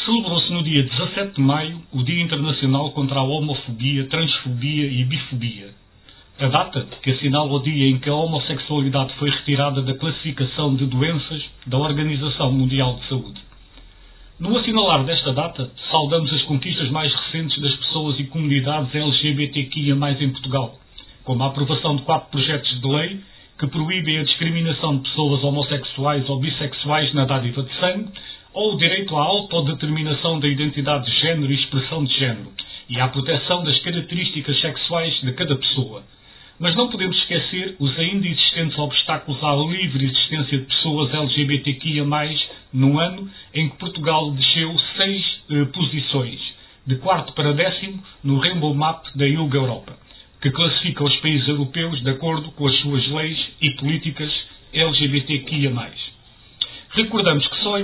Celebrou-se no dia 17 de maio o Dia Internacional contra a Homofobia, Transfobia e Bifobia. A data que assinala o dia em que a homossexualidade foi retirada da classificação de doenças da Organização Mundial de Saúde. No assinalar desta data, saudamos as conquistas mais recentes das pessoas e comunidades LGBTQIA+, em Portugal, como a aprovação de 4 projetos de lei que proíbem a discriminação de pessoas homossexuais ou bissexuais na dádiva de sangue, ou o direito à autodeterminação da identidade de género e expressão de género, e à proteção das características sexuais de cada pessoa. Mas não podemos esquecer os ainda existentes obstáculos à livre existência de pessoas LGBTQIA+, no ano em que Portugal desceu 6 posições, de 4º para 10º, no Rainbow Map da Yuga Europa, que classifica os países europeus de acordo com as suas leis e políticas LGBTQIA+. Recordamos que só em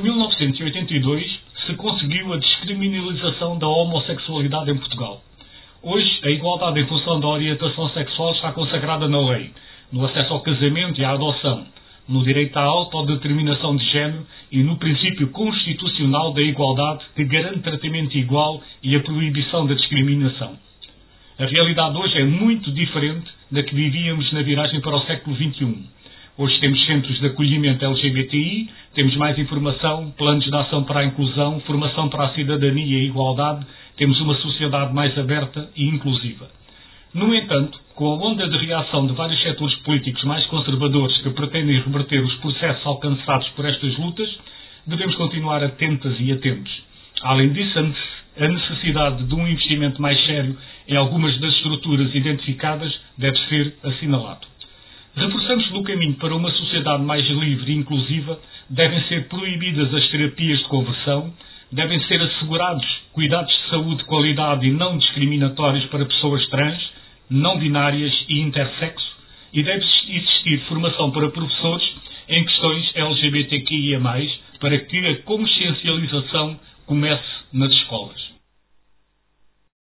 1982 se conseguiu a descriminalização da homossexualidade em Portugal. Hoje, a igualdade em função da orientação sexual está consagrada na lei, no acesso ao casamento e à adoção, no direito à autodeterminação de género e no princípio constitucional da igualdade que garante tratamento igual e a proibição da discriminação. A realidade hoje é muito diferente da que vivíamos na viragem para o século XXI. Hoje temos centros de acolhimento LGBTI, temos mais informação, planos de ação para a inclusão, formação para a cidadania e a igualdade, temos uma sociedade mais aberta e inclusiva. No entanto, com a onda de reação de vários setores políticos mais conservadores que pretendem reverter os processos alcançados por estas lutas, devemos continuar atentas e atentos. Além disso, a necessidade de um investimento mais sério em algumas das estruturas identificadas deve ser assinalado. Reforçamos no caminho para uma sociedade mais livre e inclusiva, devem ser proibidas as terapias de conversão, devem ser assegurados cuidados de saúde de qualidade e não discriminatórios para pessoas trans, não binárias e intersexo, e deve existir formação para professores em questões LGBTQIA+, para que a consciencialização comece nas escolas.